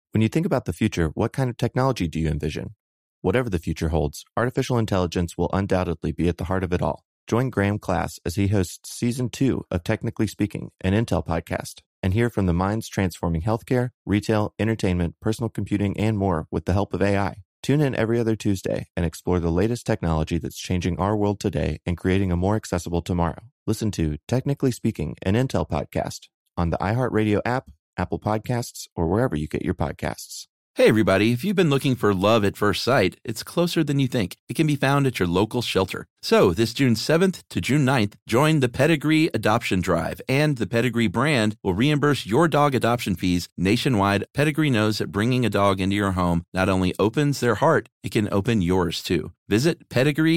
When you think about the future, what kind of technology do you envision? Whatever the future holds, artificial intelligence will undoubtedly be at the heart of it all. Join Graham Class as he hosts Season 2 of Technically Speaking, an Intel podcast, and hear from the minds transforming healthcare, retail, entertainment, personal computing, and more with the help of AI. Tune in every other Tuesday and explore the latest technology that's changing our world today and creating a more accessible tomorrow. Listen to Technically Speaking, an Intel podcast on the iHeartRadio app, Apple Podcasts, or wherever you get your podcasts. Hey, everybody. If you've been looking for love at first sight, it's closer than you think. It can be found at your local shelter. So this June 7th to June 9th, join the Pedigree Adoption Drive, and the Pedigree brand will reimburse your dog adoption fees nationwide. Pedigree knows that bringing a dog into your home not only opens their heart, it can open yours too. Visit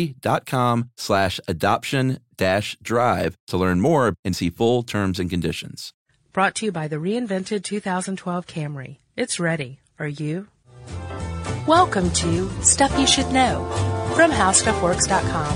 pedigree.com/adoption-drive to learn more and see full terms and conditions. Brought to you by the reinvented 2012 Camry. It's ready. Are you? Welcome to Stuff You Should Know from HowStuffWorks.com.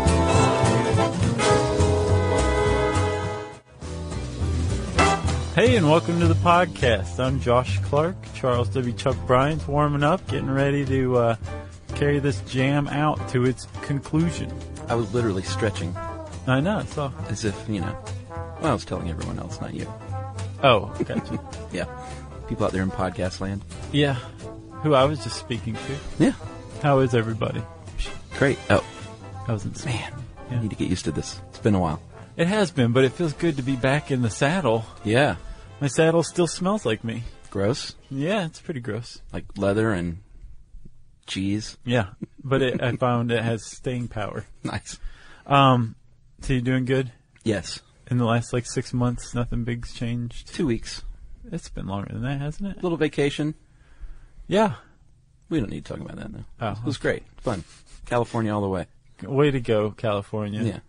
Hey, and welcome to the podcast. I'm Josh Clark. Charles W. Chuck Bryant's warming up, getting ready to carry this jam out to its conclusion. I was literally stretching. I know, so. As if, well, I was telling everyone else, not you. Oh, gotcha. Yeah. People out there in podcast land. Yeah. Who I was just speaking to. Yeah. How is everybody? Great. Oh. I wasn't. Man, yeah. I need to get used to this. It's been a while. It has been, but it feels good to be back in the saddle. Yeah. My saddle still smells like me. Gross? Yeah, it's pretty gross. Like leather and cheese? Yeah. But I found it has staying power. Nice. So you doing good? Yes. In the last 6 months, nothing big's changed? 2 weeks. It's been longer than that, hasn't it? A little vacation. Yeah. We don't need to talk about that now. Oh, it was great. Fun. California all the way. Way to go, California. Yeah.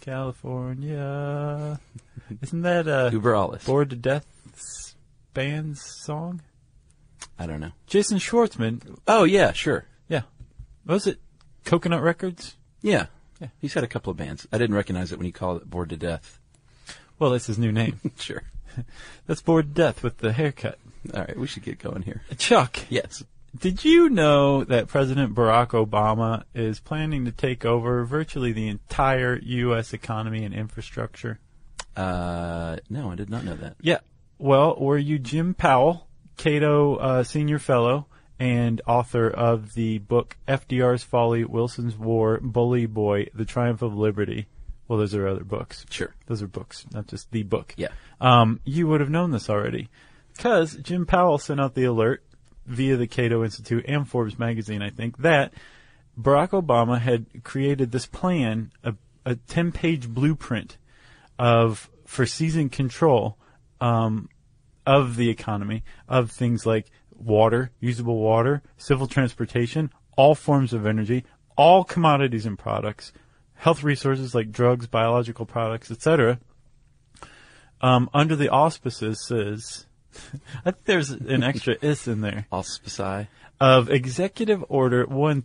California. Isn't that Uber Alles. Bored to Death band's song? I don't know. Jason Schwartzman. Oh, yeah, sure. Yeah. Was it Coconut Records? Yeah. Yeah. He's had a couple of bands. I didn't recognize it when he called it Bored to Death. Well, that's his new name. Sure. That's Bored to Death with the haircut. All right, we should get going here. Chuck. Yes. Did you know that President Barack Obama is planning to take over virtually the entire U.S. economy and infrastructure? No, I did not know that. Yeah. Well, were you Jim Powell, Cato Senior Fellow, and author of the book FDR's Folly, Wilson's War, Bully Boy, The Triumph of Liberty? Well, those are other books. Sure. Those are books, not just the book. Yeah. You would have known this already because Jim Powell sent out the alert via the Cato Institute and Forbes magazine, I think, that Barack Obama had created this plan, a 10-page blueprint for seizing control of the economy, of things like water, usable water, civil transportation, all forms of energy, all commodities and products, health resources like drugs, biological products, etc., under the auspices, I think there's an extra is in there. Auspici. Of Executive Order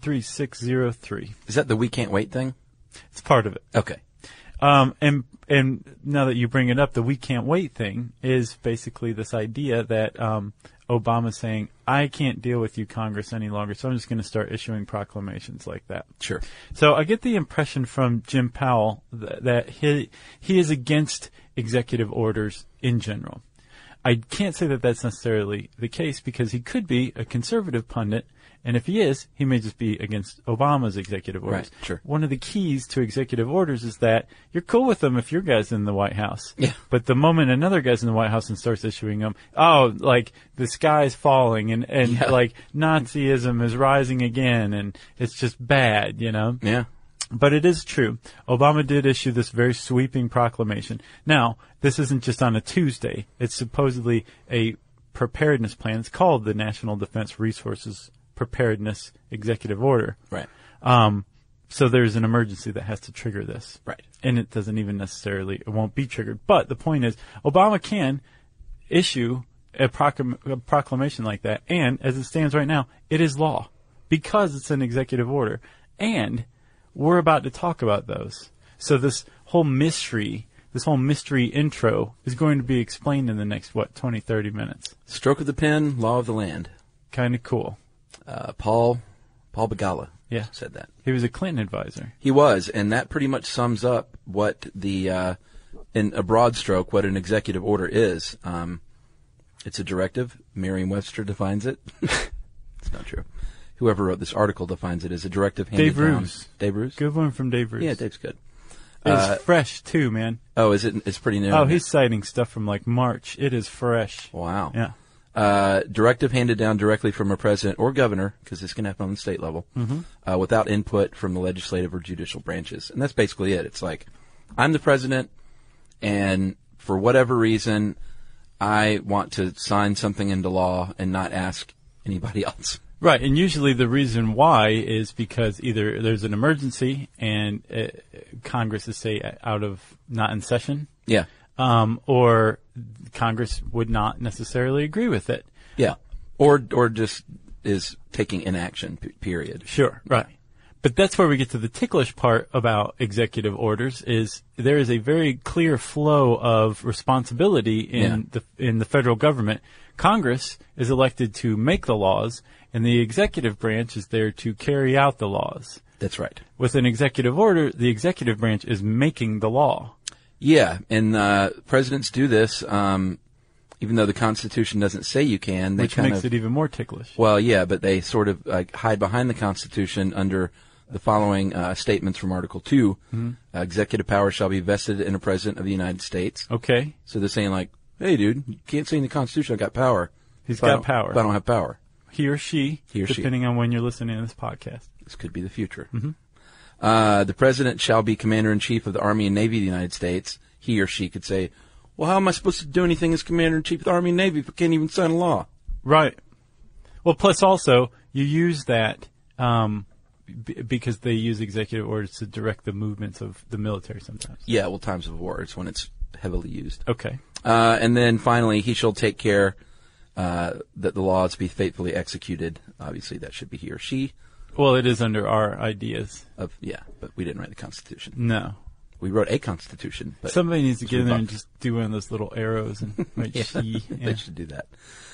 13603. Is that the we can't wait thing? It's part of it. Okay. And now that you bring it up, the we can't wait thing is basically this idea that Obama's saying, I can't deal with you, Congress, any longer, so I'm just going to start issuing proclamations like that. Sure. So I get the impression from Jim Powell that he is against executive orders in general. I can't say that that's necessarily the case because he could be a conservative pundit, and if he is, he may just be against Obama's executive orders. Right, sure. One of the keys to executive orders is that you're cool with them if your guy's in the White House. Yeah. But the moment another guy's in the White House and starts issuing them, like the sky's falling and yeah. like Nazism is rising again and it's just bad, Yeah. But it is true. Obama did issue this very sweeping proclamation. Now, this isn't just on a Tuesday. It's supposedly a preparedness plan. It's called the National Defense Resources Preparedness Executive Order. Right. So there's an emergency that has to trigger this. Right. And it doesn't even it won't be triggered. But the point is, Obama can issue a proclamation like that. And as it stands right now, it is law because it's an executive order. And we're about to talk about those. So this whole mystery intro is going to be explained in the next, 20, 30 minutes. Stroke of the pen, law of the land. kind of cool. Paul Begala Yeah. said that. He was a Clinton advisor. He was, and that pretty much sums up what the, in a broad stroke, what an executive order is. It's a directive. Merriam-Webster defines it. It's not true. Whoever wrote this article defines it as a directive handed Dave down. Roos. Dave Roos? Good one from Dave Roos. Yeah, Dave's good. It's fresh, too, man. Oh, is it? It's pretty new. Oh, he's citing stuff from like March. It is fresh. Wow. Yeah. Directive handed down directly from a president or governor, because this can happen on the state level, without input from the legislative or judicial branches. And that's basically it. It's like, I'm the president, and for whatever reason, I want to sign something into law and not ask anybody else. Right, and usually the reason why is because either there's an emergency and Congress is, say, not in session. Yeah. Or Congress would not necessarily agree with it. Yeah. Or just is taking inaction, period. Sure, right. But that's where we get to the ticklish part about executive orders is there is a very clear flow of responsibility in the federal government. Congress is elected to make the laws, and the executive branch is there to carry out the laws. That's right. With an executive order, the executive branch is making the law. Yeah, and presidents do this, even though the Constitution doesn't say you can. They Which kind makes it even more ticklish. Well, yeah, but they sort of hide behind the Constitution under the following statements from Article 2. Executive power shall be vested in a president of the United States. Okay. So they're saying like, hey, dude, you can't say in the Constitution I got power. He's got power. But I don't have power. He or she, He or she. depending on when you're listening to this podcast. This could be the future. The president shall be commander-in-chief of the Army and Navy of the United States. He or she could say, well, how am I supposed to do anything as commander-in-chief of the Army and Navy if I can't even sign a law? Right. Well, plus also, you use that because they use executive orders to direct the movements of the military sometimes. Yeah, well, times of war is when it's heavily used. Okay. And then finally, he shall take care that the laws be faithfully executed. Obviously, that should be he or she. Well, it is under our ideas. But we didn't write the Constitution. No. We wrote a Constitution. But somebody needs to get in there and just do one of those little arrows and write she. Yeah. They should do that.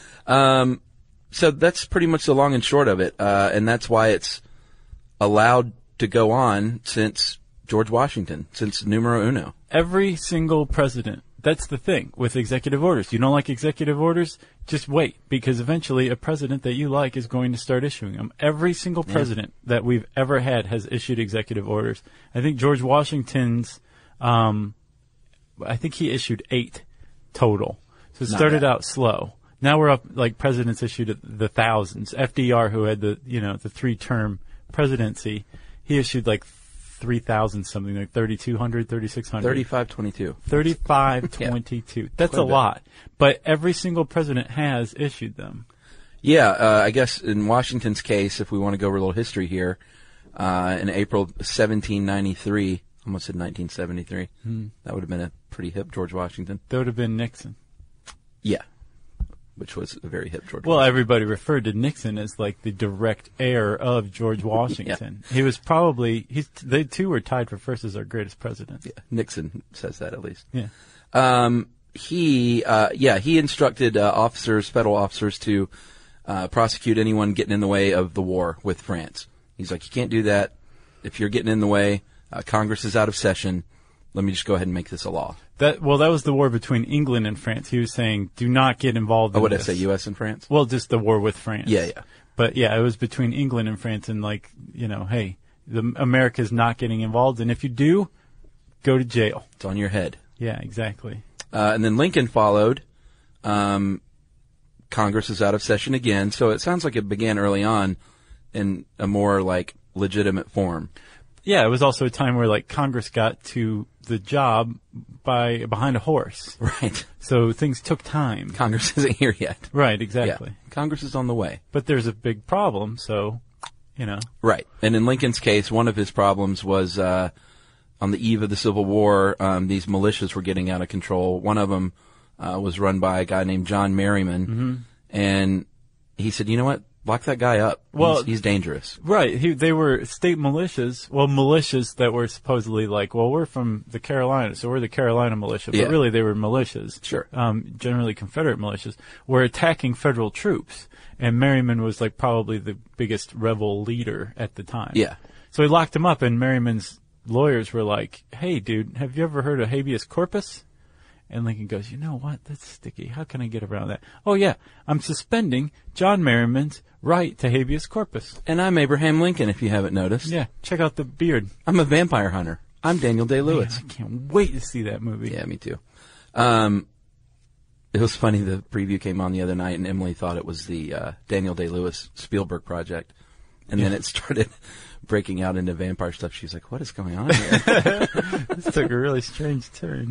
So that's pretty much the long and short of it. And that's why it's allowed to go on since George Washington, since numero uno. Every single president. That's the thing with executive orders. You don't like executive orders? Just wait, because eventually a president that you like is going to start issuing them. Every single president that we've ever had has issued executive orders. I think George Washington's, I think he issued 8 total. So it started out slow. Now we're up, like presidents issued the thousands. FDR, who had the 3-term presidency, he issued like 3,000 something, like 3,200, 3,600. 3522. 3522. Yeah. That's a lot. But every single president has issued them. Yeah, I guess in Washington's case, if we want to go over a little history here, in April 1793, almost said 1973, that would have been a pretty hip George Washington. That would have been Nixon. Yeah, which was a very hip George Well, Washington. everybody referred to Nixon as like the direct heir of George Washington. He was probably, they two were tied for first as our greatest president. Yeah, Nixon says that at least. Yeah. He instructed federal officers to prosecute anyone getting in the way of the war with France. He's like, you can't do that. If you're getting in the way, Congress is out of session. Let me just go ahead and make this a law. That was the war between England and France. He was saying, do not get involved in what this. did I say, U.S. and France? Well, just the war with France. Yeah. But yeah, it was between England and France, and like, hey, America's not getting involved, and if you do, go to jail. It's on your head. Yeah, exactly. And then Lincoln followed. Congress is out of session again, so it sounds like it began early on in a more like legitimate form. Yeah, it was also a time where like Congress got to the job behind a horse. Right. So things took time. Congress isn't here yet. Right, exactly. Yeah. Congress is on the way. But there's a big problem, so, Right. And in Lincoln's case, one of his problems was on the eve of the Civil War, these militias were getting out of control. One of them was run by a guy named John Merriman. And he said, you know what? Lock that guy up. Well, he's dangerous. Right. They were state militias. Well, militias that were supposedly like, well, we're from the Carolinas, so we're the Carolina militia. But really, they were militias. Sure. Generally Confederate militias were attacking federal troops. And Merriman was like probably the biggest rebel leader at the time. Yeah. So he locked him up, and Merriman's lawyers were like, hey, dude, have you ever heard of habeas corpus? And Lincoln goes, you know what? That's sticky. How can I get around that? Oh, yeah. I'm suspending John Merriman's right to habeas corpus. And I'm Abraham Lincoln, if you haven't noticed. Yeah. Check out the beard. I'm a vampire hunter. I'm Daniel Day-Lewis. Man, I can't wait to see that movie. Yeah, me too. It was funny. The preview came on the other night, and Emily thought it was the Daniel Day-Lewis Spielberg project. And then it started breaking out into vampire stuff. She's like, what is going on here? This took a really strange turn.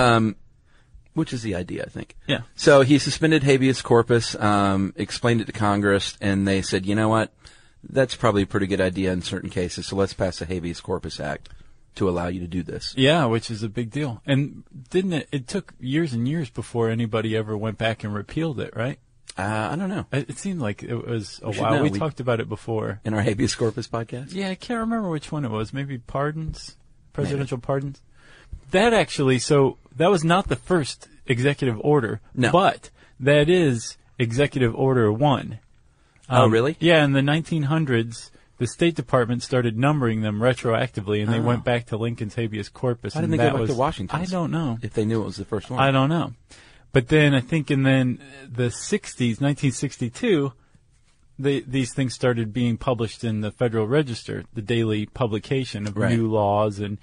Which is the idea, I think. Yeah. So he suspended habeas corpus, explained it to Congress, and they said, you know what? That's probably a pretty good idea in certain cases, so let's pass a habeas corpus act to allow you to do this. Yeah, which is a big deal. And didn't it took years and years before anybody ever went back and repealed it, right? I don't know. It seemed like it was a while. We talked about it before. In our habeas corpus podcast? Yeah, I can't remember which one it was. Maybe pardons? Presidential pardons? That actually, so that was not the first executive order. No. But that is Executive Order 1. Oh, really? Yeah, in the 1900s, the State Department started numbering them retroactively, and they went back to Lincoln's habeas corpus. Why didn't they go back to Washington? I don't know. If they knew it was the first one. I don't know. But then I think in then the 60s, 1962, these things started being published in the Federal Register, the daily publication of new laws and,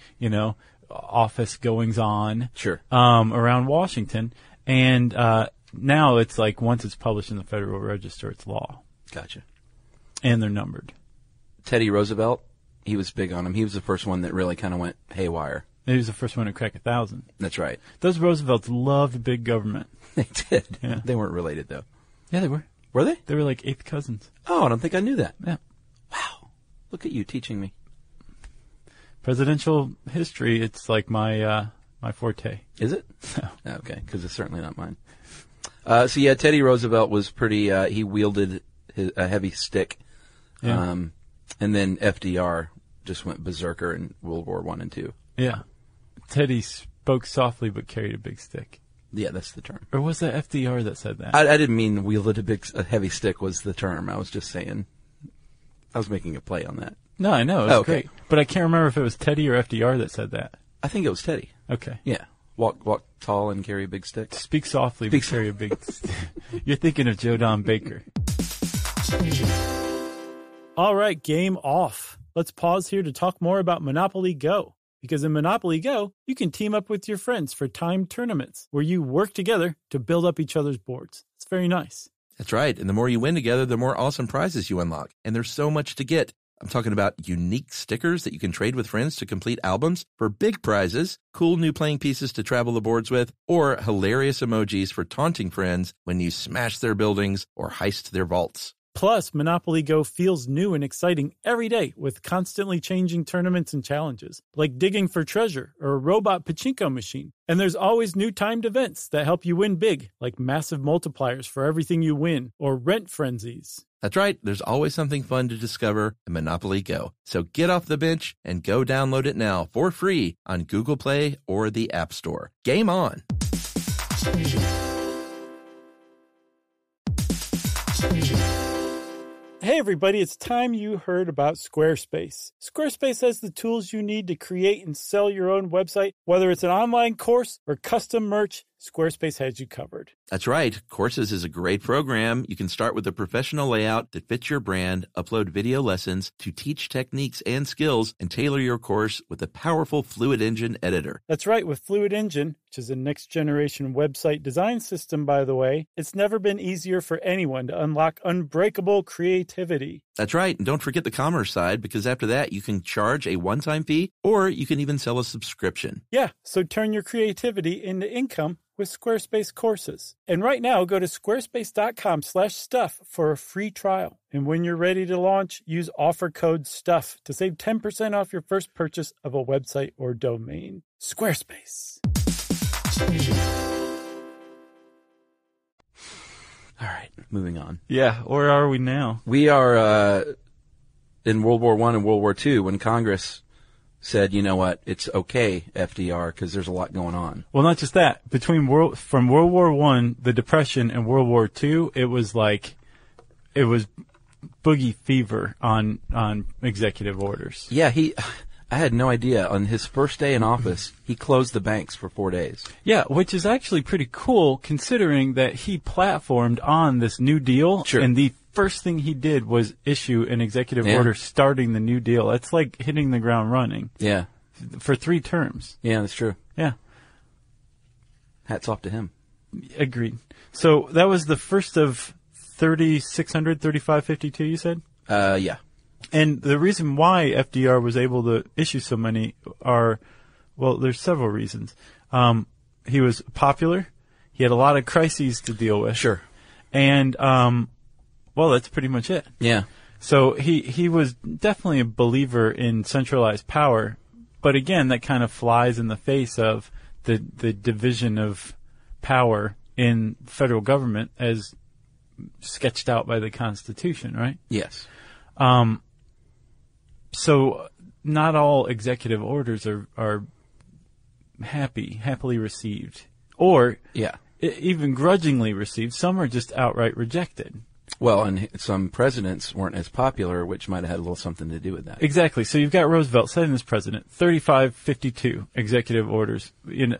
office goings on. Sure. Around Washington. And now it's like once it's published in the Federal Register, it's law. Gotcha. And they're numbered. Teddy Roosevelt, he was big on him. He was the first one that really kind of went haywire. He was the first one to crack 1,000. That's right. Those Roosevelts loved big government. They did. Yeah. They weren't related, though. Yeah, they were. Were they? They were like eighth cousins. Oh, I don't think I knew that. Yeah. Wow. Look at you teaching me. Presidential history, it's like my forte. Is it? No. Okay, because it's certainly not mine. Teddy Roosevelt was pretty, he wielded a heavy stick. Yeah. And then FDR just went berserker in World War I and II. Yeah. Teddy spoke softly but carried a big stick. Yeah, that's the term. Or was that FDR that said that? I didn't mean wielded a heavy stick was the term. I was just saying, I was making a play on that. No, I know. It was great. But I can't remember if it was Teddy or FDR that said that. I think it was Teddy. Okay. Yeah. Walk tall and carry a big stick. Speak softly but carry a big stick. You're thinking of Joe Don Baker. All right, game off. Let's pause here to talk more about Monopoly Go. Because in Monopoly Go, you can team up with your friends for timed tournaments where you work together to build up each other's boards. It's very nice. That's right. And the more you win together, the more awesome prizes you unlock. And there's so much to get. I'm talking about unique stickers that you can trade with friends to complete albums for big prizes, cool new playing pieces to travel the boards with, or hilarious emojis for taunting friends when you smash their buildings or heist their vaults. Plus, Monopoly Go feels new and exciting every day with constantly changing tournaments and challenges, like digging for treasure or a robot pachinko machine. And there's always new timed events that help you win big, like massive multipliers for everything you win or rent frenzies. That's right. There's always something fun to discover in Monopoly Go. So get off the bench and go download it now for free on Google Play or the App Store. Game on! Hey everybody, it's time you heard about Squarespace. Squarespace has the tools you need to create and sell your own website. Whether it's an online course or custom merch, Squarespace has you covered. That's right. Courses is a great program. You can start with a professional layout that fits your brand, upload video lessons to teach techniques and skills, and tailor your course with a powerful Fluid Engine editor. That's right. With Fluid Engine, which is a next-generation website design system, by the way, it's never been easier for anyone to unlock unbreakable creativity. That's right. And don't forget the commerce side, because after that, you can charge a one-time fee, or you can even sell a subscription. Yeah, so turn your creativity into income with Squarespace courses. And right now, go to squarespace.com/stuff for a free trial. And when you're ready to launch, use offer code STUFF to save 10% off your first purchase of a website or domain. Squarespace. All right. moving on. Yeah, where are we now? We are in World War I and World War II when Congress said, you know what, it's okay, FDR, because there's a lot going on. Well, not just that. From World War I, the Depression, and World War II, it was boogie fever on executive orders. Yeah, I had no idea. On his first day in office, he closed the banks for 4 days. Yeah, which is actually pretty cool considering that he platformed on this New Deal. Sure. And the first thing he did was issue an executive order starting the New Deal. That's like hitting the ground running. Yeah. For 3 terms. Yeah, that's true. Yeah. Hats off to him. Agreed. So that was the first of 3600, 3552, you said? Yeah. And the reason why FDR was able to issue so many there's several reasons. He was popular. He had a lot of crises to deal with. Sure. And, that's pretty much it. Yeah. So he was definitely a believer in centralized power. But again, that kind of flies in the face of the division of power in federal government as sketched out by the Constitution, right? Yes. So not all executive orders are happily received, or even grudgingly received. Some are just outright rejected. Well, and some presidents weren't as popular, which might have had a little something to do with that. Exactly. So you've got Roosevelt setting as president, 3552 executive orders.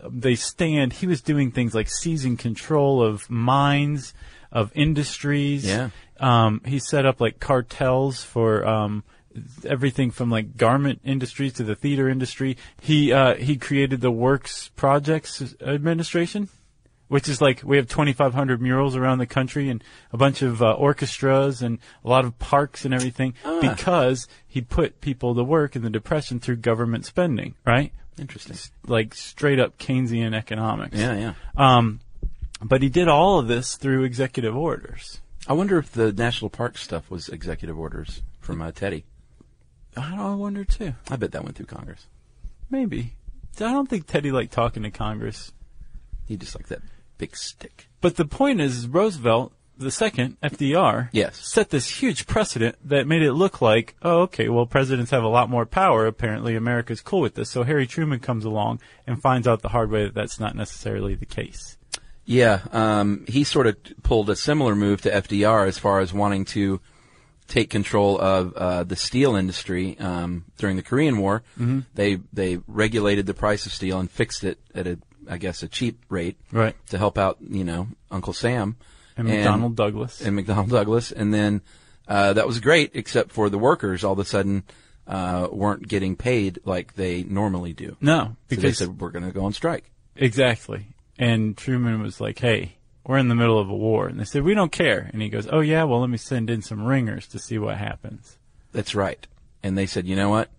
He was doing things like seizing control of mines, of industries. Yeah. He set up like cartels for everything from like garment industries to the theater industry. He created the Works Projects Administration, which is like we have 2,500 murals around the country and a bunch of orchestras and a lot of parks and everything because he put people to work in the Depression through government spending, right? Interesting. Like straight up Keynesian economics. Yeah. But he did all of this through executive orders. I wonder if the national park stuff was executive orders from Teddy. I wonder too. I bet that went through Congress. Maybe. I don't think Teddy liked talking to Congress. He just liked that big stick. But the point is Roosevelt, the second, FDR, set this huge precedent that made it look like, presidents have a lot more power. Apparently America's cool with this. So Harry Truman comes along and finds out the hard way that that's not necessarily the case. Yeah, he sort of pulled a similar move to FDR as far as wanting to take control of the steel industry during the Korean War. Mm-hmm. They regulated the price of steel and fixed it at a cheap rate, right, to help out Uncle Sam and McDonnell Douglas. And then that was great, except for the workers all of a sudden weren't getting paid like they normally do. No, because so they said we're going to go on strike. Exactly. And Truman was like, hey, we're in the middle of a war. And they said, we don't care. And he goes, oh, yeah, well, let me send in some ringers to see what happens. That's right. And they said, you know what?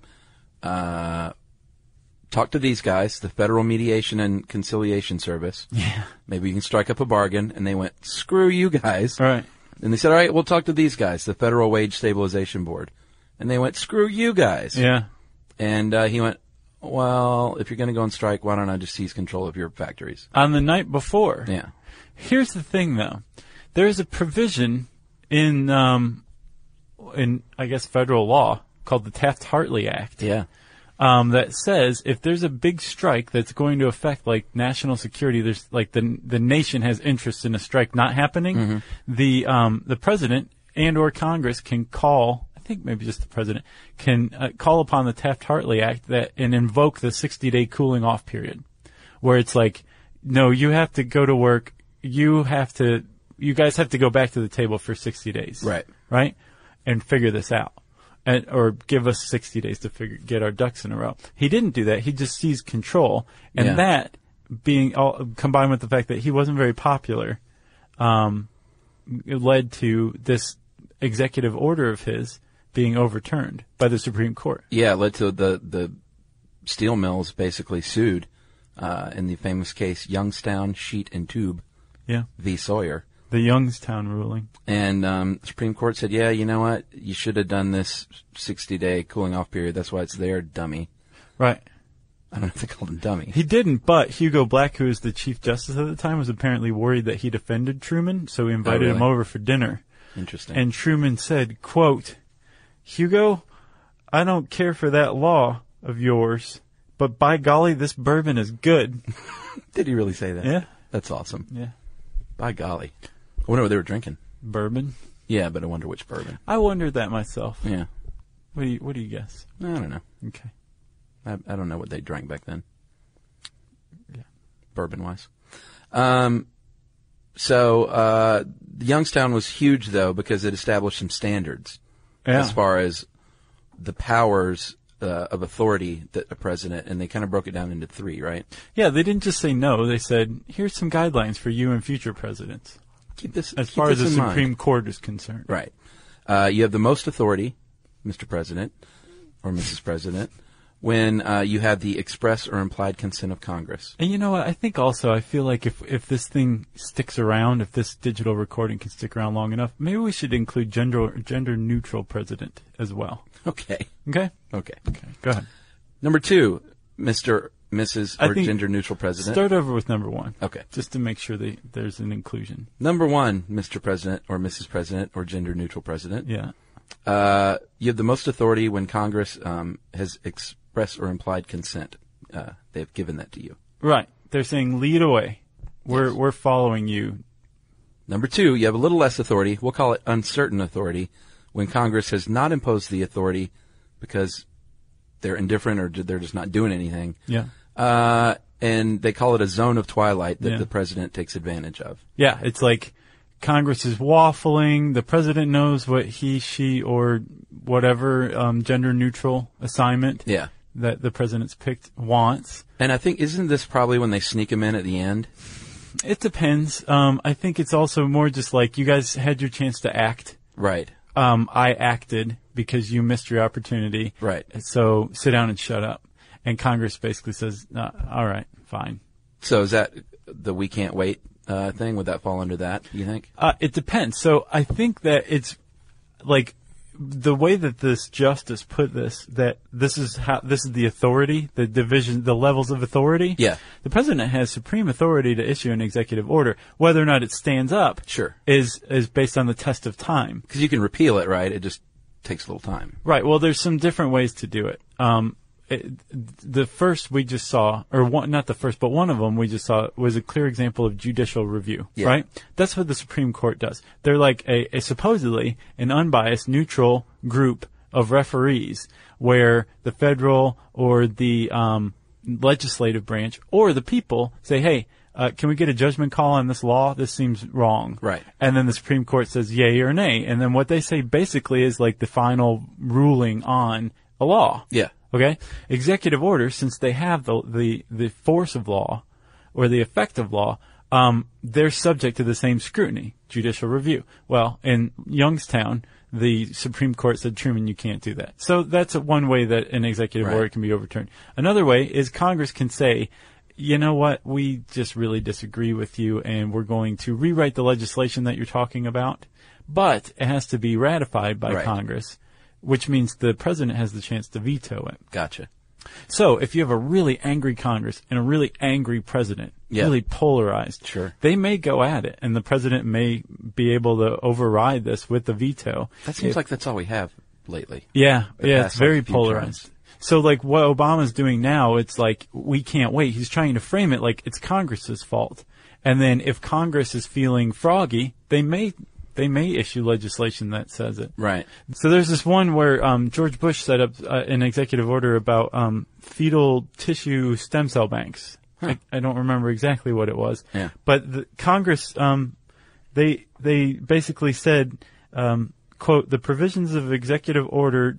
Talk to these guys, the Federal Mediation and Conciliation Service. Yeah. Maybe you can strike up a bargain. And they went, screw you guys. Right. And they said, all right, we'll talk to these guys, the Federal Wage Stabilization Board. And they went, screw you guys. Yeah. And he went, well, if you're going to go on strike, why don't I just seize control of your factories? On the night before. Yeah. Here's the thing, though. There's a provision in I guess, federal law called the Taft-Hartley Act. Yeah. That says if there's a big strike that's going to affect like national security, there's like the nation has interest in a strike not happening. Mm-hmm. The president and or Congress can call. I think maybe just the president can call upon the Taft-Hartley Act and invoke the 60-day cooling off period, where it's like, no, you have to go to work. You guys have to go back to the table for 60 days. Right? And figure this out. Or give us 60 days to get our ducks in a row. He didn't do that. He just seized control. And that being combined with the fact that he wasn't very popular, it led to this executive order of his being overturned by the Supreme Court. Yeah, it led to the steel mills basically sued in the famous case Youngstown Sheet and Tube v. Sawyer. The Youngstown ruling. And the Supreme Court said, yeah, you know what? You should have done this 60-day cooling off period. That's why it's there, dummy. Right. I don't know if they called him dummy. He didn't, but Hugo Black, who was the Chief Justice at the time, was apparently worried that he'd offended Truman, so he invited him over for dinner. Interesting. And Truman said, quote, "Hugo, I don't care for that law of yours, but by golly, this bourbon is good." Did he really say that? Yeah. That's awesome. Yeah. By golly. I wonder what they were drinking. Bourbon? Yeah, but I wonder which bourbon. I wondered that myself. Yeah. What do you guess? I don't know. Okay. I don't know what they drank back then. Yeah. Bourbon-wise. Youngstown was huge, though, because it established some standards as far as the powers of authority that a president, and they kind of broke it down into 3, right? Yeah, they didn't just say no. They said, here's some guidelines for you and future presidents. Keep this as far as the Supreme Court is concerned. Right. You have the most authority, Mr. President or Mrs. President, when you have the express or implied consent of Congress. And you know what? I think also, I feel like if this thing sticks around, if this digital recording can stick around long enough, maybe we should include gender neutral president as well. Okay. Okay? Okay. Okay. Go ahead. Number 2, Mr., Mrs., or gender neutral president. Start over with number 1. Okay. Just to make sure there's an inclusion. Number 1, Mr. President or Mrs. President or gender neutral president. Yeah. You have the most authority when Congress has express or implied consent. They've given that to you. Right. They're saying lead away. We're following you. Number 2, you have a little less authority. We'll call it uncertain authority when Congress has not imposed the authority because they're indifferent or they're just not doing anything. Yeah. And they call it a zone of twilight that the president takes advantage of. Yeah. It's like Congress is waffling. The president knows what he, she, or whatever gender neutral assignment that the president's picked wants. And I think, isn't this probably when they sneak him in at the end? It depends. I think it's also more just like you guys had your chance to act. Right. I acted because you missed your opportunity. Right. So sit down and shut up. And Congress basically says, all right, fine. So is that the we can't wait thing? Would that fall under that, you think? It depends. So I think that it's like the way that this justice put this, that this is the authority, the division, the levels of authority. Yeah. The president has supreme authority to issue an executive order. Whether or not it stands up is based on the test of time. Because you can repeal it, right? It just takes a little time. Right. Well, there's some different ways to do it. The first we just saw, or not the first, but one of them we just saw was a clear example of judicial review, right? That's what the Supreme Court does. They're like a supposedly an unbiased, neutral group of referees where the federal or the legislative branch or the people say, hey, can we get a judgment call on this law? This seems wrong. Right. And then the Supreme Court says yay or nay. And then what they say basically is like the final ruling on a law. Yeah. Okay? Executive orders, since they have the force of law or the effect of law, they're subject to the same scrutiny, judicial review. Well, in Youngstown, the Supreme Court said, Truman, you can't do that. So that's one way that an executive order can be overturned. Another way is Congress can say, you know what, we just really disagree with you and we're going to rewrite the legislation that you're talking about, but it has to be ratified by Congress, which means the president has the chance to veto it. Gotcha. So if you have a really angry Congress and a really angry president, really polarized, they may go at it, and the president may be able to override this with the veto. That seems like that's all we have lately. Yeah, it's very polarized. So like what Obama's doing now, it's like we can't wait. He's trying to frame it like it's Congress's fault. And then if Congress is feeling froggy, they may issue legislation that says it. Right. So there's this one where George Bush set up an executive order about fetal tissue stem cell banks. Huh. I don't remember exactly what it was. Yeah. But the Congress, they basically said, quote, the provisions of Executive Order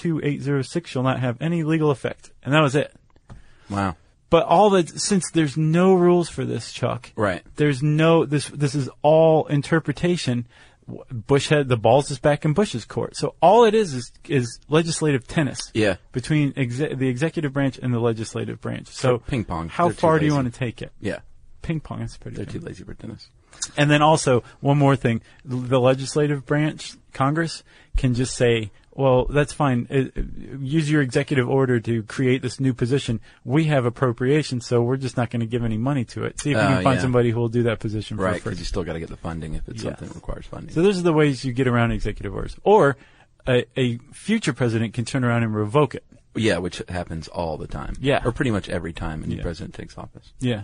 12806 shall not have any legal effect. And that was it. Wow. But since there's no rules for this, Chuck. Right. There's this is all interpretation. Bush had the balls is back in Bush's court. So all it is legislative tennis. Yeah. Between the executive branch and the legislative branch. So ping pong. How far do you want to take it? Yeah. Ping pong, that's pretty They're good. too lazy for tennis. And then also, one more thing. The legislative branch, Congress, can just say, well, that's fine. Use your executive order to create this new position. We have appropriation, so we're just not going to give any money to it. See if you can find somebody who will do that position for free. Right, because you still got to get the funding if it's something that requires funding. So those are the ways you get around executive orders. Or a future president can turn around and revoke it. Yeah, which happens all the time. Yeah. Or pretty much every time a new president takes office. Yeah.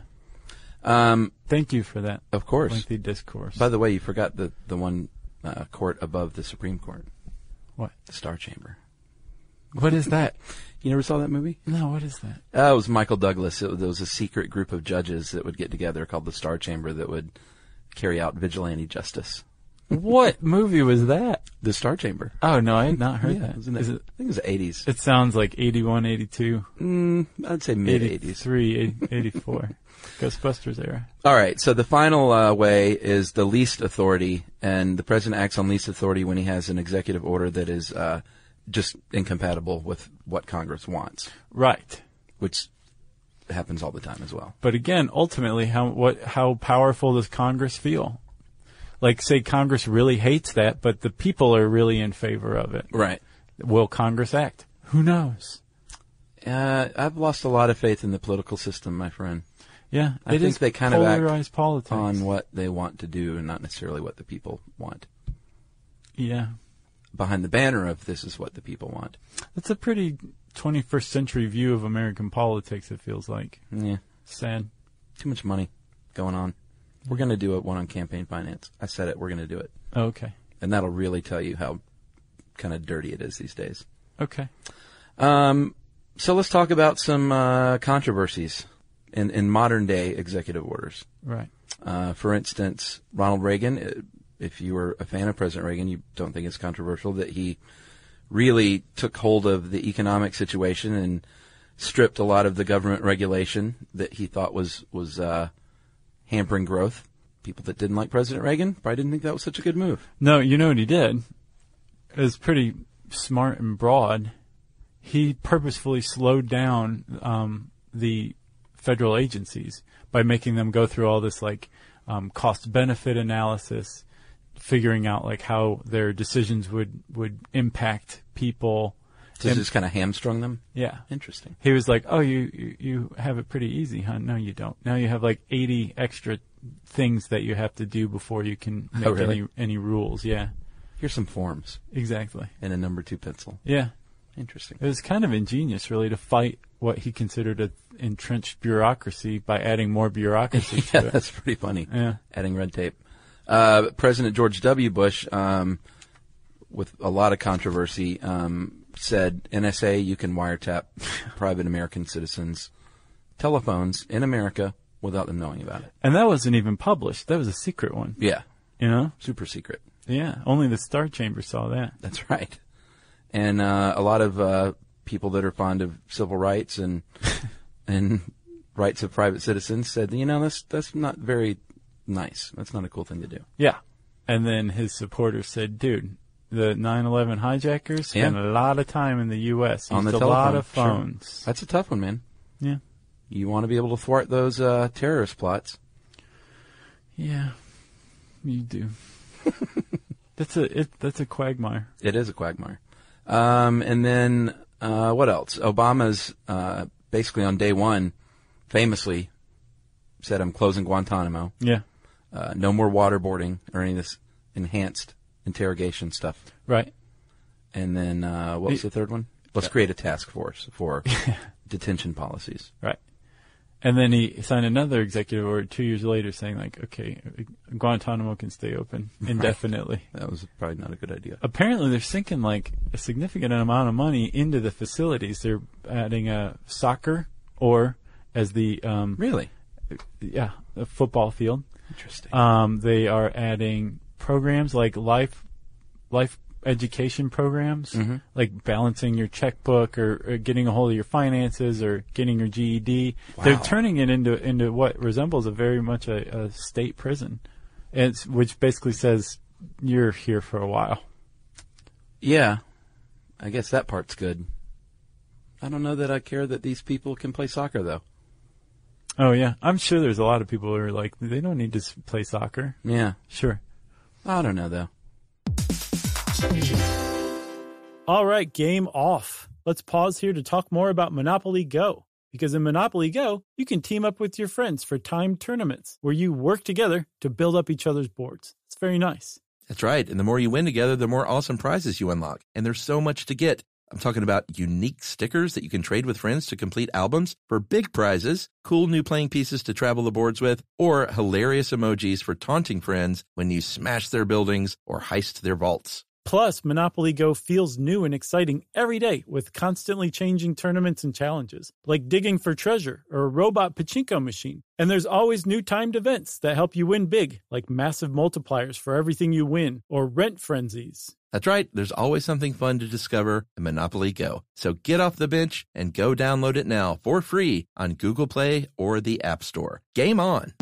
Thank you for that. Of course. Lengthy discourse. By the way, you forgot the one court above the Supreme Court. What? The Star Chamber. What is that? You never saw that movie? No, what is that? It was Michael Douglas. There was a secret group of judges that would get together called the Star Chamber that would carry out vigilante justice. What movie was that? The Star Chamber. Oh, no, I had not heard that. I think it was the 80s. It sounds like 81, 82. I'd say mid-80s. 83, 84. Ghostbusters era. All right, so the final way is the least authority, and the president acts on least authority when he has an executive order that is just incompatible with what Congress wants. Right. Which happens all the time as well. But again, ultimately, how powerful does Congress feel? Like, say Congress really hates that, but the people are really in favor of it. Right. Will Congress act? Who knows? I've lost a lot of faith in the political system, my friend. Yeah, I think they kind of act politics on what they want to do and not necessarily what the people want. Yeah. Behind the banner of this is what the people want. That's a pretty 21st century view of American politics, it feels like. Yeah. Sad. Too much money going on. We're going to do one on campaign finance. I said it. We're going to do it. Oh, okay. And that'll really tell you how kind of dirty it is these days. Okay. So let's talk about some controversies in modern day executive orders. Right. For instance, Ronald Reagan, if you were a fan of President Reagan, you don't think it's controversial that he really took hold of the economic situation and stripped a lot of the government regulation that he thought was hampering growth. People that didn't like President Reagan probably didn't think that was such a good move. No, you know what he did? It was pretty smart and broad. He purposefully slowed down the federal agencies by making them go through all this cost-benefit analysis, figuring out how their decisions would impact people. So just kind of hamstrung them? Yeah. Interesting. He was like, oh, you have it pretty easy, huh? No, you don't. Now you have 80 extra things that you have to do before you can make any rules. Yeah. Here's some forms. Exactly. And a number 2 pencil. Yeah. Interesting. It was kind of ingenious, really, to fight what he considered an entrenched bureaucracy by adding more bureaucracy to it. That's pretty funny. Yeah. Adding red tape. President George W. Bush, with a lot of controversy, said, NSA, you can wiretap private American citizens' telephones in America without them knowing about it. And that wasn't even published. That was a secret one. Yeah. You know? Super secret. Yeah. Only the Star Chamber saw that. That's right. And a lot of people that are fond of civil rights and rights of private citizens said, that's not very nice. That's not a cool thing to do. Yeah. And then his supporters said, dude, the 9/11 hijackers spent a lot of time in the U.S. On the used a telephone. lot of phones. Sure. That's a tough one, man. Yeah. You want to be able to thwart those terrorist plots. Yeah, you do. That's a quagmire. It is a quagmire. And then what else? Obama's basically on day one famously said, I'm closing Guantanamo. Yeah. No more waterboarding or any of this enhanced interrogation stuff. Right. And then what was the third one? Let's create a task force for detention policies. Right. And then he signed another executive order 2 years later saying, okay, Guantanamo can stay open indefinitely. That was probably not a good idea. Apparently they're sinking a significant amount of money into the facilities. They're adding a soccer or as the really? Yeah, a football field. Interesting. They are adding programs like life education programs, like balancing your checkbook or getting a hold of your finances or getting your GED. Wow. They're turning it into what resembles very much a state prison, which basically says you're here for a while. Yeah, I guess that part's good. I don't know that I care that these people can play soccer, though. Oh, yeah. I'm sure there's a lot of people who are like, they don't need to play soccer. Yeah. Sure. I don't know, though. All right, game off. Let's pause here to talk more about Monopoly Go. Because in Monopoly Go, you can team up with your friends for timed tournaments where you work together to build up each other's boards. It's very nice. That's right. And the more you win together, the more awesome prizes you unlock. And there's so much to get. I'm talking about unique stickers that you can trade with friends to complete albums for big prizes, cool new playing pieces to travel the boards with, or hilarious emojis for taunting friends when you smash their buildings or heist their vaults. Plus, Monopoly Go feels new and exciting every day with constantly changing tournaments and challenges, like digging for treasure or a robot pachinko machine. And there's always new timed events that help you win big, like massive multipliers for everything you win or rent frenzies. That's right. There's always something fun to discover in Monopoly Go. So get off the bench and go download it now for free on Google Play or the App Store. Game on!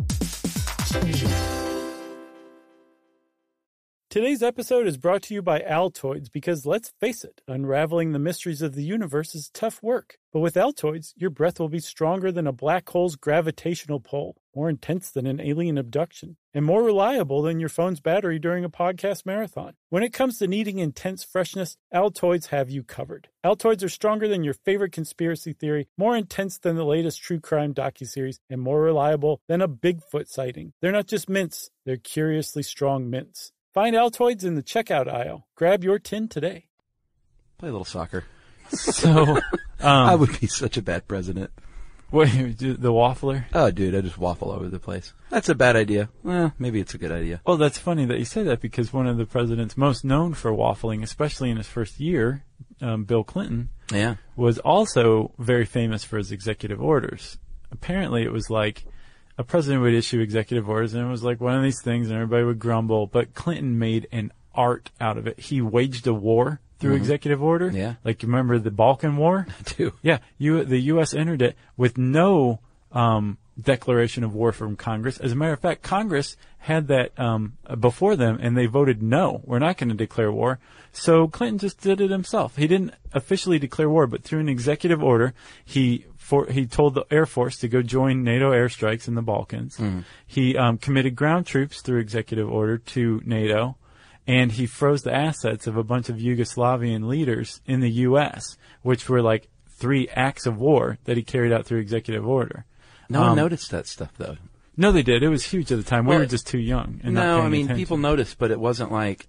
Today's episode is brought to you by Altoids because, let's face it, unraveling the mysteries of the universe is tough work. But with Altoids, your breath will be stronger than a black hole's gravitational pull, more intense than an alien abduction, and more reliable than your phone's battery during a podcast marathon. When it comes to needing intense freshness, Altoids have you covered. Altoids are stronger than your favorite conspiracy theory, more intense than the latest true crime docuseries, and more reliable than a Bigfoot sighting. They're not just mints, they're curiously strong mints. Find Altoids in the checkout aisle. Grab your tin today. Play a little soccer. So, I would be such a bad president. wait, the waffler? Oh, dude, I just waffle over the place. That's a bad idea. Well, maybe it's a good idea. Well, that's funny that you say that because one of the presidents most known for waffling, especially in his first year, Bill Clinton, Yeah. was also very famous for his executive orders. Apparently, it was like a president would issue executive orders, and it was like one of these things, and everybody would grumble. But Clinton made an art out of it. He waged a war through executive order. Yeah. Like, you remember the Balkan War? Too. Yeah. The U.S. entered it with no declaration of war from Congress. As a matter of fact, Congress had that before them, and they voted no, we're not going to declare war. So Clinton just did it himself. He didn't officially declare war, but through an executive order, he told the Air Force to go join NATO airstrikes in the Balkans. He committed ground troops through executive order to NATO, and he froze the assets of a bunch of Yugoslavian leaders in the U.S., which were like 3 acts of war that he carried out through executive order. No one noticed that stuff, though. No, they did. It was huge at the time. We Well, were just too young. And No, not I paying mean, attention. people noticed, but it wasn't like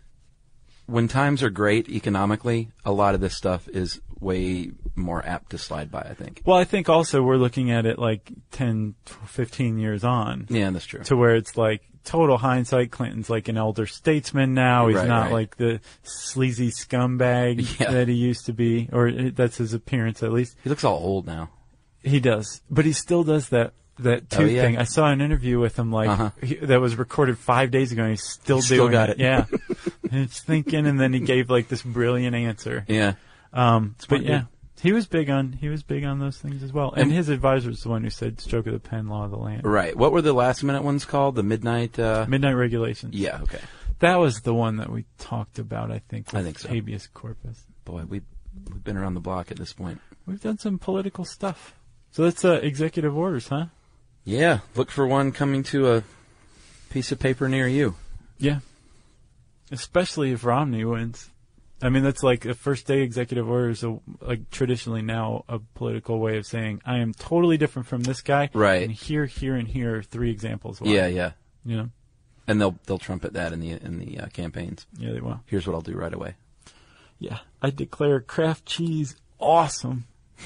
when times are great economically, a lot of this stuff is way more apt to slide by, I think. Well, I think also we're looking at it like 10, 15 years on. Yeah, that's true. To where it's like total hindsight. Clinton's like an elder statesman now. He's Right, not right. like the sleazy scumbag Yeah. that he used to be, or that's his appearance at least. He looks all old now. He does, but he still does that tooth Oh, yeah. thing. I saw an interview with him that was recorded 5 days ago, and he's still doing Still got it. Yeah, and it's thinking, and then he gave like this brilliant answer. Yeah. But Smart yeah, dude. he was big on those things as well. And his advisor was the one who said "stroke of the pen, law of the land." Right. What were the last minute ones called? The midnight? Midnight Regulations. Yeah, okay. That was the one that we talked about, I think, with I think so. habeas corpus. Boy, we've been around the block at this point. We've done some political stuff. So that's executive orders, huh? Yeah. Look for one coming to a piece of paper near you. Yeah. Especially if Romney wins. I mean, that's like a first day executive orders, like traditionally now a political way of saying, I am totally different from this guy. Right. And here, and here are 3 examples. Why. Yeah, yeah. You know? And they'll trumpet that in the campaigns. Yeah, they will. Here's what I'll do right away. Yeah. I declare Kraft cheese awesome.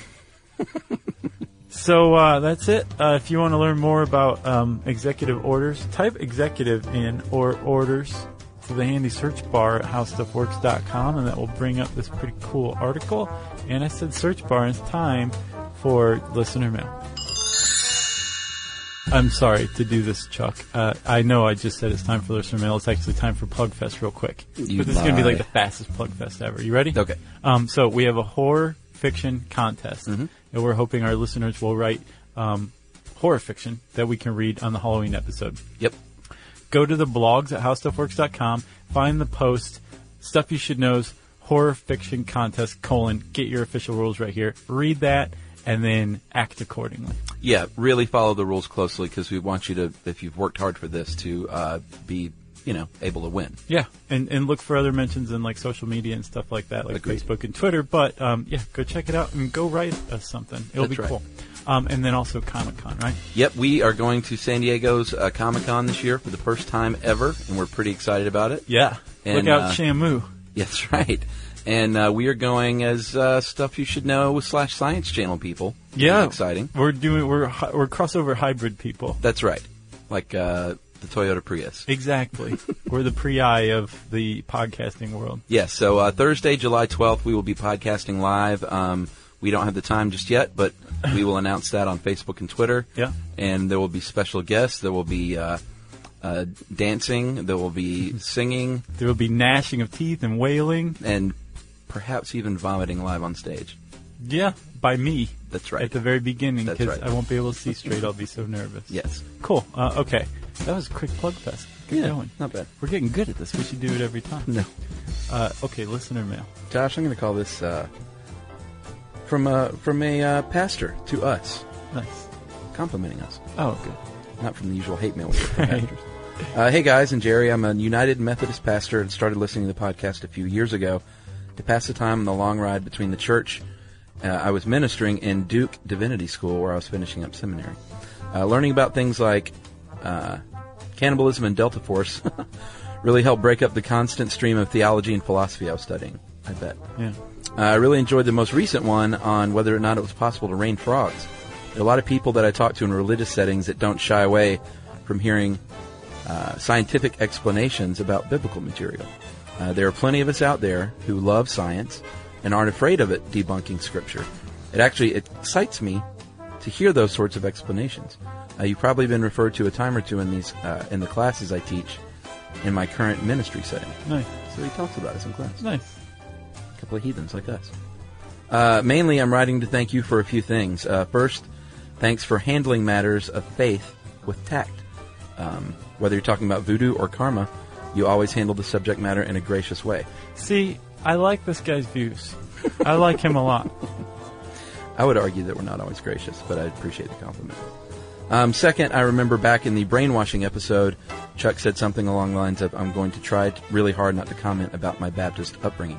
So that's it. If you want to learn more about executive orders, type executive in or orders to the handy search bar at howstuffworks.com, and that will bring up this pretty cool article. And I said search bar, and it's time for listener mail. I'm sorry to do this, Chuck. I know I just said it's time for listener mail. It's actually time for Plugfest real quick. You But this is going to be lie. like the fastest Plugfest ever. You ready? Okay. So we have a horror fiction contest, and we're hoping our listeners will write horror fiction that we can read on the Halloween episode. Yep. Go to the blogs at howstuffworks.com, find the post, Stuff You Should Know's horror fiction contest, get your official rules right here. Read that, and then act accordingly. Yeah, really follow the rules closely because we want you to, if you've worked hard for this, to be able to win. Yeah, and look for other mentions in like social media and stuff like that, like Agreed. Facebook and Twitter. But go check it out and go write us something. It'll That's be right. cool. And then also Comic-Con, right? Yep, we are going to San Diego's Comic-Con this year for the first time ever, and we're pretty excited about it. Yeah. And, Look out, Shamu. Yeah, that's right. And we are going as Stuff You Should Know / Science Channel people. Yeah, Pretty exciting. We're crossover hybrid people. That's right, like the Toyota Prius. Exactly. We're the Priai of the podcasting world. Yes. So Thursday, July 12th, we will be podcasting live. We don't have the time just yet, but we will announce that on Facebook and Twitter. Yeah. And there will be special guests. There will be dancing. There will be singing. There will be gnashing of teeth and wailing. And perhaps even vomiting live on stage. Yeah, by me. That's right. At the very beginning, That's because right. I won't be able to see straight. I'll be so nervous. Yes. Cool. Okay. That was a quick plug fest. Good going. Not bad. We're getting good at this. We should do it every time. No. Okay, listener mail. Josh, I'm going to call this from a pastor to us, Nice. complimenting us. Oh, good. Not from the usual hate mail we get from pastors. Hey guys and Jerry, I'm a United Methodist pastor and started listening to the podcast a few years ago to pass the time on the long ride between the church I was ministering in Duke Divinity School where I was finishing up seminary. Learning about things like cannibalism and Delta Force really helped break up the constant stream of theology and philosophy I was studying, I bet. Yeah. I really enjoyed the most recent one on whether or not it was possible to rain frogs. There are a lot of people that I talk to in religious settings that don't shy away from hearing scientific explanations about biblical material. There are plenty of us out there who love science and aren't afraid of it debunking Scripture. It actually excites me to hear those sorts of explanations. You've probably been referred to a time or two in these in the classes I teach in my current ministry setting. Nice. So he talks about us in class. Nice. A couple of heathens like us. Mainly, I'm writing to thank you for a few things. First, thanks for handling matters of faith with tact. Whether you're talking about voodoo or karma, you always handle the subject matter in a gracious way. See, I like this guy's views. I like him a lot. I would argue that we're not always gracious, but I appreciate the compliment. Second, I remember back in the brainwashing episode, Chuck said something along the lines of, I'm going to try really hard not to comment about my Baptist upbringing.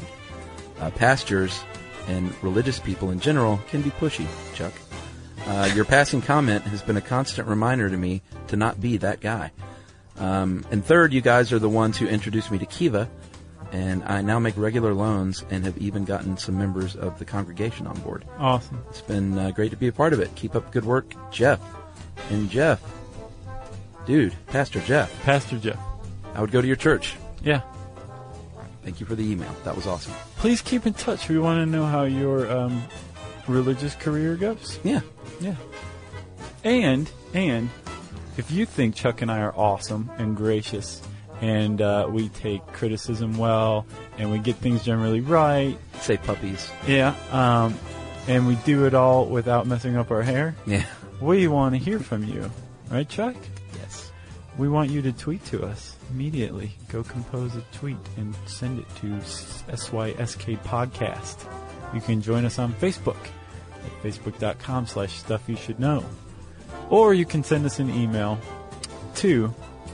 Pastors and religious people in general can be pushy, Chuck. Your passing comment has been a constant reminder to me to not be that guy. And third, you guys are the ones who introduced me to Kiva, and I now make regular loans and have even gotten some members of the congregation on board. Awesome. It's been great to be a part of it. Keep up the good work, Jeff. And Jeff, dude, Pastor Jeff, Pastor Jeff. I would go to your church. Yeah. Thank you for the email. That was awesome. Please keep in touch. We want to know how your religious career goes. Yeah. Yeah. And if you think Chuck and I are awesome and gracious and we take criticism well and we get things generally right. Say puppies. Yeah. And we do it all without messing up our hair. Yeah. We want to hear from you. Right, Chuck? Yes. We want you to tweet to us immediately. Go compose a tweet and send it to SYSK Podcast. You can join us on Facebook at facebook.com/stuffyoushouldknow. Or you can send us an email to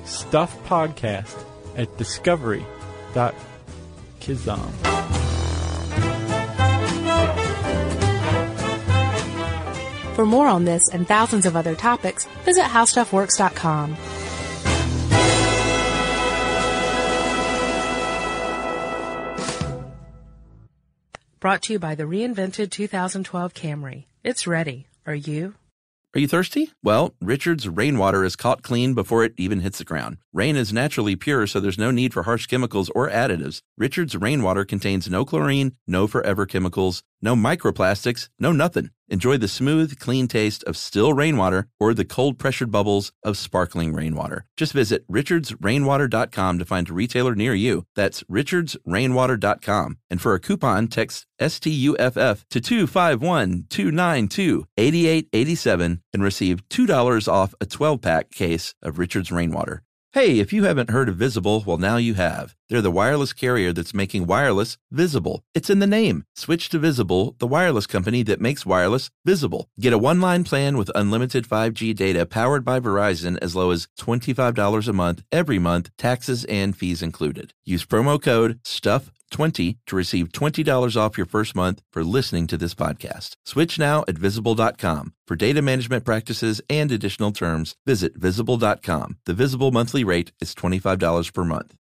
stuffpodcast@discovery.kizom. For more on this and thousands of other topics, visit howstuffworks.com. Brought to you by the reinvented 2012 Camry. It's ready. Are you? Are you thirsty? Well, Richard's rainwater is caught clean before it even hits the ground. Rain is naturally pure, so there's no need for harsh chemicals or additives. Richard's rainwater contains no chlorine, no forever chemicals, no microplastics, no nothing. Enjoy the smooth, clean taste of still rainwater or the cold-pressured bubbles of sparkling rainwater. Just visit richardsrainwater.com to find a retailer near you. That's richardsrainwater.com. And for a coupon, text STUFF to 251-292-8887 and receive $2 off a 12-pack case of Richard's Rainwater. Hey, if you haven't heard of Visible, well, now you have. They're the wireless carrier that's making wireless visible. It's in the name. Switch to Visible, the wireless company that makes wireless visible. Get a one-line plan with unlimited 5G data powered by Verizon as low as $25 a month, every month, taxes and fees included. Use promo code STUFF20 to receive $20 off your first month for listening to this podcast. Switch now at Visible.com. For data management practices and additional terms, visit Visible.com. The Visible monthly rate is $25 per month.